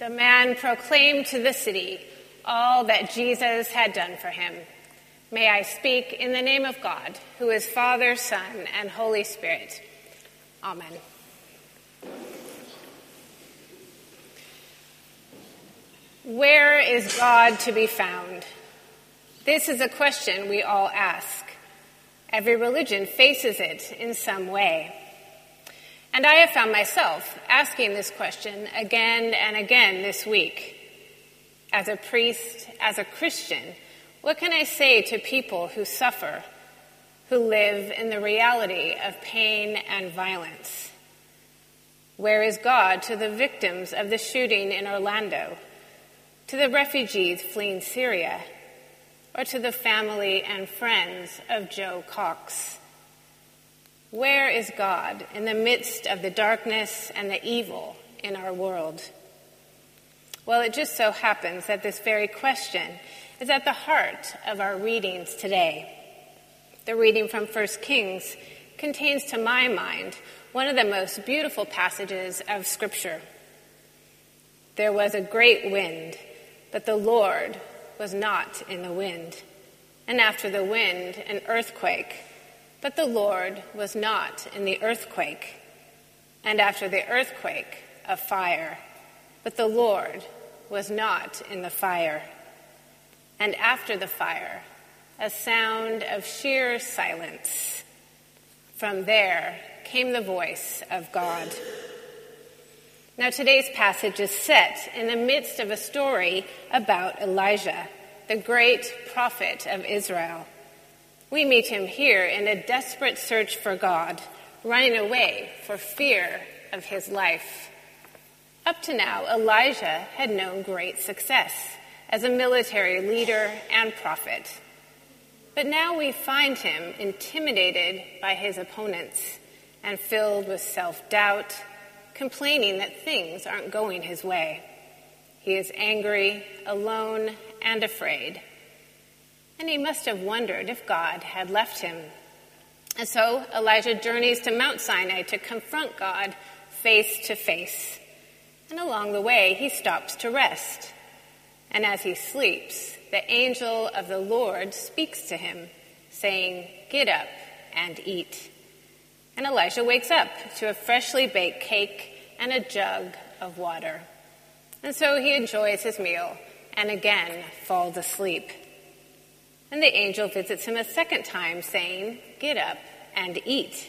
The man proclaimed to the city all that Jesus had done for him. May I speak in the name of God, who is Father, Son, and Holy Spirit. Amen. Where is God to be found? This is a question we all ask. Every religion faces it in some way. And I have found myself asking this question again and again this week. As a priest, as a Christian, what can I say to people who suffer, who live in the reality of pain and violence? Where is God to the victims of the shooting in Orlando, to the refugees fleeing Syria, or to the family and friends of Joe Cox? Where is God in the midst of the darkness and the evil in our world? Well, it just so happens that this very question is at the heart of our readings today. The reading from 1 Kings contains, to my mind, one of the most beautiful passages of Scripture. There was a great wind, but the Lord was not in the wind. And after the wind, an earthquake, but the Lord was not in the earthquake. And after the earthquake, a fire, but the Lord was not in the fire. And after the fire, a sound of sheer silence. From there came the voice of God. Now, today's passage is set in the midst of a story about Elijah, the great prophet of Israel. We meet him here in a desperate search for God, running away for fear of his life. Up to now, Elijah had known great success as a military leader and prophet. But now we find him intimidated by his opponents and filled with self-doubt, complaining that things aren't going his way. He is angry, alone, and afraid. And he must have wondered if God had left him. And so Elijah journeys to Mount Sinai to confront God face to face. And along the way, he stops to rest. And as he sleeps, the angel of the Lord speaks to him, saying, "Get up and eat." And Elijah wakes up to a freshly baked cake and a jug of water. And so he enjoys his meal and again falls asleep. And the angel visits him a second time, saying, "Get up and eat,"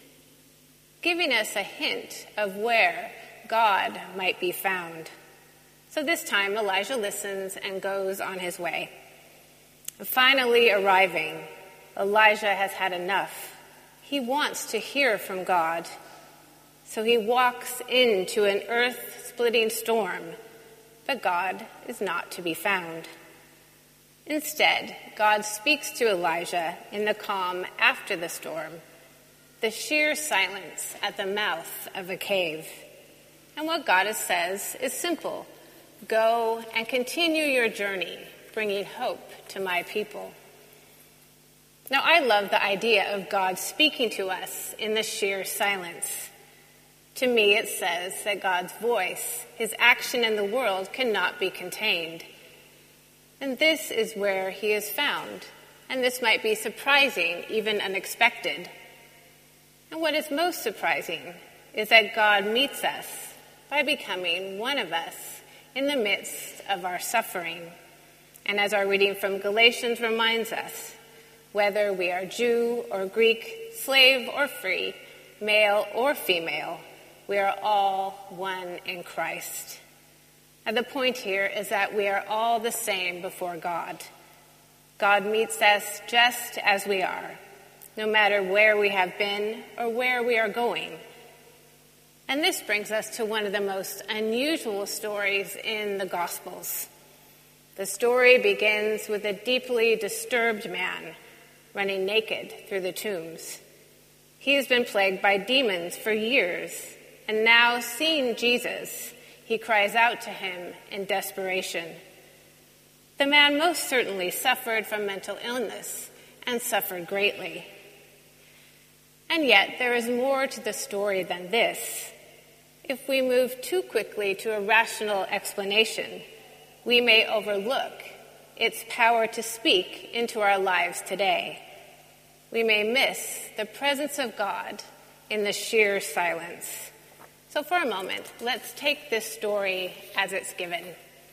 giving us a hint of where God might be found. So this time, Elijah listens and goes on his way. Finally arriving, Elijah has had enough. He wants to hear from God. So he walks into an earth-splitting storm, but God is not to be found. Instead, God speaks to Elijah in the calm after the storm, the sheer silence at the mouth of a cave. And what God says is simple: go and continue your journey, bringing hope to my people. Now, I love the idea of God speaking to us in the sheer silence. To me, it says that God's voice, his action in the world, cannot be contained. And this is where he is found. And this might be surprising, even unexpected. And what is most surprising is that God meets us by becoming one of us in the midst of our suffering. And as our reading from Galatians reminds us, whether we are Jew or Greek, slave or free, male or female, we are all one in Christ. And the point here is that we are all the same before God. God meets us just as we are, no matter where we have been or where we are going. And this brings us to one of the most unusual stories in the Gospels. The story begins with a deeply disturbed man running naked through the tombs. He has been plagued by demons for years, and now seeing Jesus, he cries out to him in desperation. The man most certainly suffered from mental illness and suffered greatly. And yet there is more to the story than this. If we move too quickly to a rational explanation, we may overlook its power to speak into our lives today. We may miss the presence of God in the sheer silence. So for a moment, let's take this story as it's given.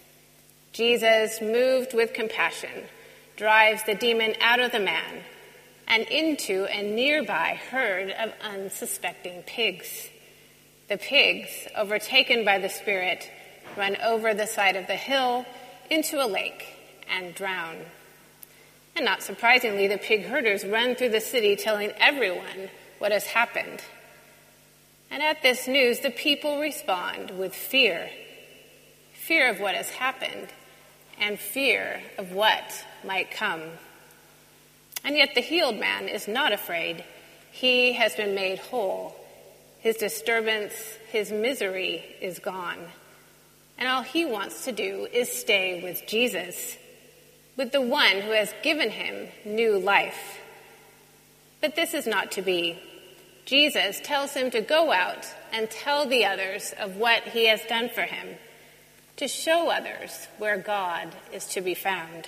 Jesus, moved with compassion, drives the demon out of the man and into a nearby herd of unsuspecting pigs. The pigs, overtaken by the Spirit, run over the side of the hill into a lake and drown. And not surprisingly, the pig herders run through the city telling everyone what has happened. And at this news, the people respond with fear. Fear of what has happened and fear of what might come. And yet the healed man is not afraid. He has been made whole. His disturbance, his misery is gone. And all he wants to do is stay with Jesus, with the one who has given him new life. But this is not to be. Jesus tells him to go out and tell the others of what he has done for him, to show others where God is to be found.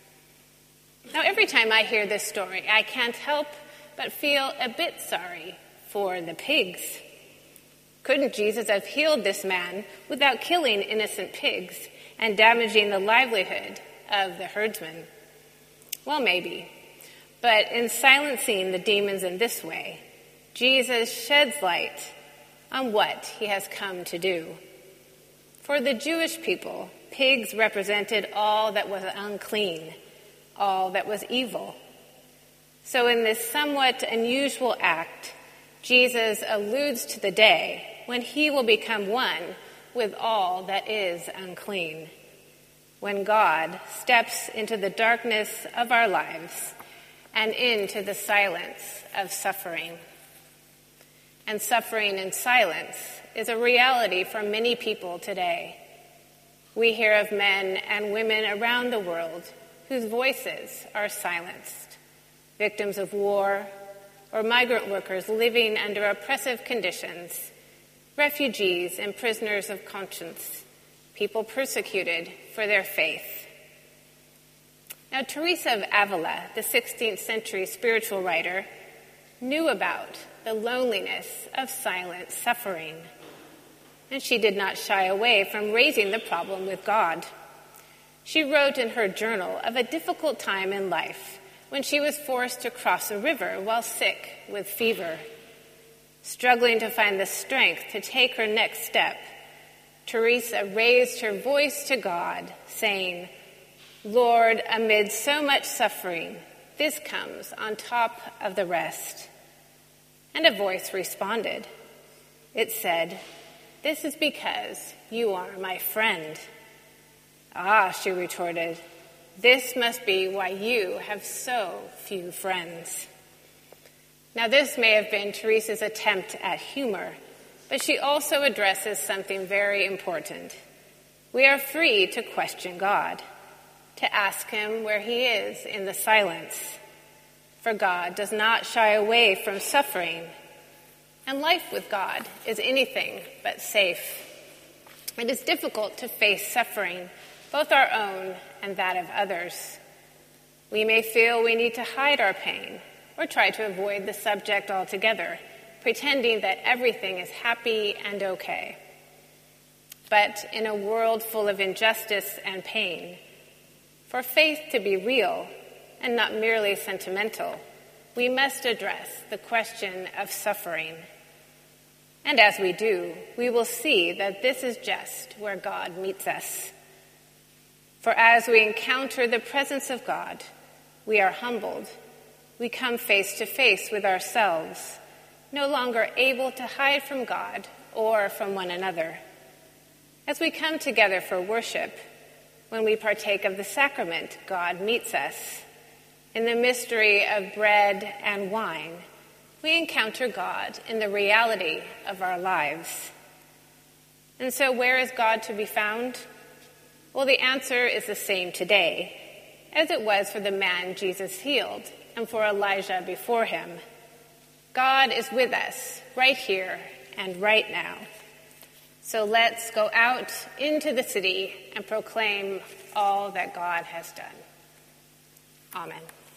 Now, every time I hear this story, I can't help but feel a bit sorry for the pigs. Couldn't Jesus have healed this man without killing innocent pigs and damaging the livelihood of the herdsmen? Well, maybe. But in silencing the demons in this way, Jesus sheds light on what he has come to do. For the Jewish people, pigs represented all that was unclean, all that was evil. So in this somewhat unusual act, Jesus alludes to the day when he will become one with all that is unclean, when God steps into the darkness of our lives and into the silence of suffering. And suffering in silence is a reality for many people today. We hear of men and women around the world whose voices are silenced, victims of war, or migrant workers living under oppressive conditions, refugees and prisoners of conscience, people persecuted for their faith. Now, Teresa of Avila, the 16th century spiritual writer, knew about the loneliness of silent suffering, and she did not shy away from raising the problem with God. She wrote in her journal of a difficult time in life when she was forced to cross a river while sick with fever. Struggling to find the strength to take her next step, Teresa raised her voice to God, saying, "Lord, amid so much suffering, this comes on top of the rest." And a voice responded. It said, "This is because you are my friend." "Ah," she retorted, "this must be why you have so few friends." Now, this may have been Teresa's attempt at humor, but she also addresses something very important. We are free to question God, to ask him where he is in the silence. For God does not shy away from suffering, and life with God is anything but safe. It is difficult to face suffering, both our own and that of others. We may feel we need to hide our pain or try to avoid the subject altogether, pretending that everything is happy and okay. But in a world full of injustice and pain, for faith to be real and not merely sentimental, we must address the question of suffering. And as we do, we will see that this is just where God meets us. For as we encounter the presence of God, we are humbled. We come face to face with ourselves, no longer able to hide from God or from one another. As we come together for worship, when we partake of the sacrament, God meets us. In the mystery of bread and wine, we encounter God in the reality of our lives. And so where is God to be found? Well, the answer is the same today as it was for the man Jesus healed and for Elijah before him. God is with us right here and right now. So let's go out into the city and proclaim all that God has done. Amen.